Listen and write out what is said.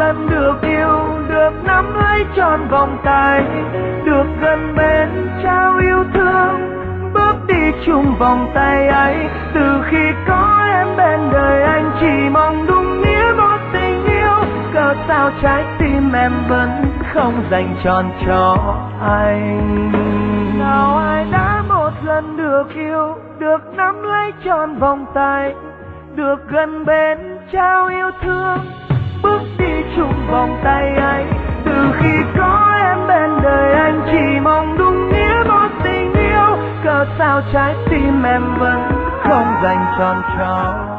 lần được yêu, được nắm lấy trọn vòng tay, được gần bên trao yêu thương, bước đi chung vòng tay ấy. Từ khi có em bên đời anh chỉ mong đúng nghĩa một tình yêu, cớ sao trái tim em vẫn không dành trọn cho anh. Nào ai đã một lần được yêu, được nắm lấy trọn vòng tay, được gần bên trao yêu thương, bước đi chung vòng tay ấy. Từ khi có em bên đời anh chỉ mong đúng nghĩa một tình yêu, cớ sao trái tim em vẫn không dành trọn cho